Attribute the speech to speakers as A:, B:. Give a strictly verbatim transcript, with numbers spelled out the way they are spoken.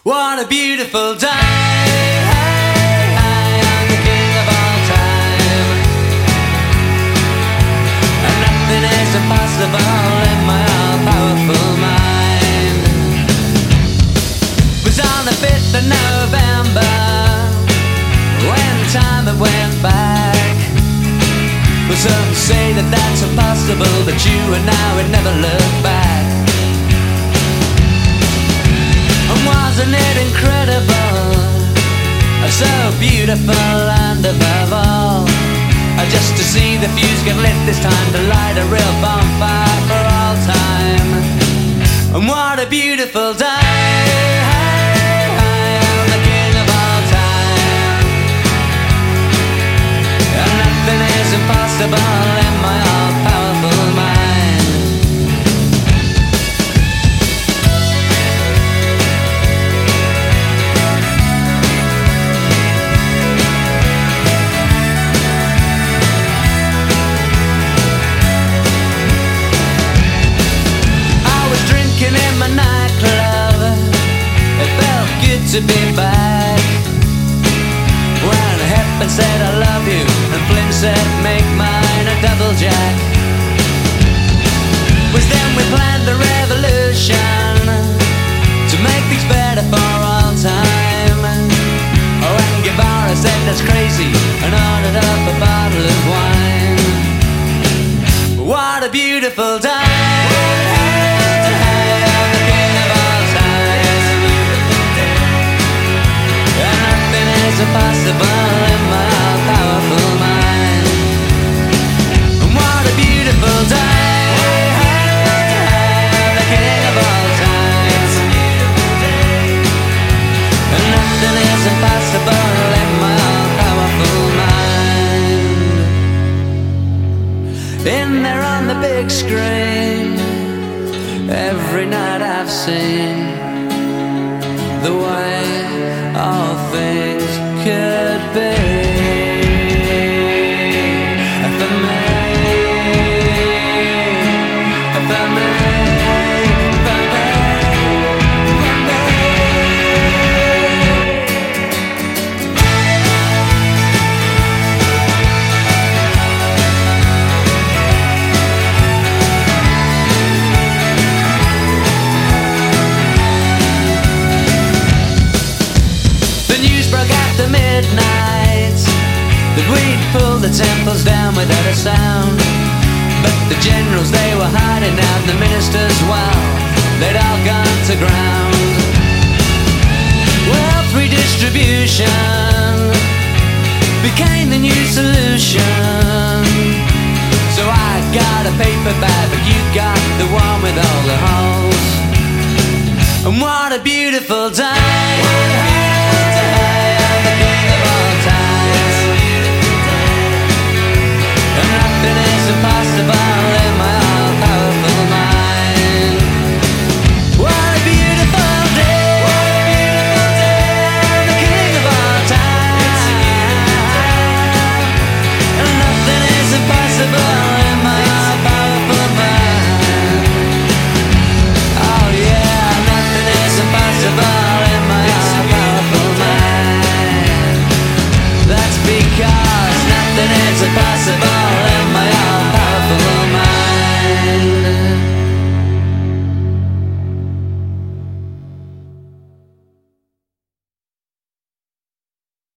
A: What a beautiful day. I'm the king of all time, and nothing is impossible in my all-powerful mind. It was on the fifth of November when time it went back. Well, some say that that's impossible, but you and I would never look back. And wasn't it incredible, so beautiful, and above all, just to see the fuse get lit this time, to light a real bonfire for all time. And what a beautiful day. I'm the king of all time, and nothing is impossible in my all-powerful mind. In my nightclub, it felt good to be back. When Hepburn said I love you, and Flynn said make mine a double jack, was then we planned the revolution to make things better for all time. Oh, and Guevara said that's crazy and ordered up a bottle of wine. What a beautiful day. Impossible in my all-powerful mind. And what a beautiful day. The king of all time, and nothing is impossible in my all-powerful mind. In there on the big screen, every night I've seen the way all things could be. For me, for me, for me, for me. The news broke after midnight that we'd pulled the temples down without a sound. But the generals, they were hiding out, and the ministers, well, they'd all gone to ground. Wealth redistribution became the new solution. So I got a paper bag, but you got the one with all the holes. And what a beautiful day.